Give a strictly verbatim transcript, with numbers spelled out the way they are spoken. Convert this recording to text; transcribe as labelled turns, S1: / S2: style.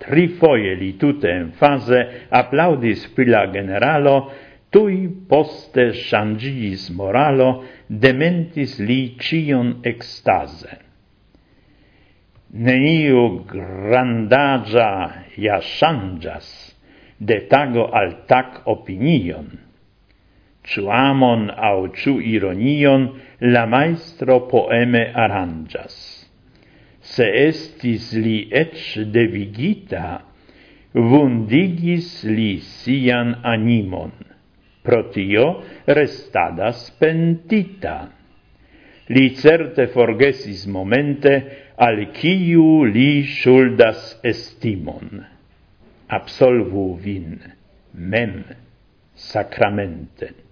S1: trifoje li tute emfase applaudis pri la generalo, tui poste changis moralo, dementis li cion extase. Neniu grandagia ja changas, de tago al tag opinion. Ciu amon au ciu ironion, la maestro poeme aranjas. Se estis li ec devigita, vundigis li sian animon. Pro tio restadas pentita. Li certe forgesis momente, al kiu li shuldas estimon. Absolvu vin, mem, sacramente.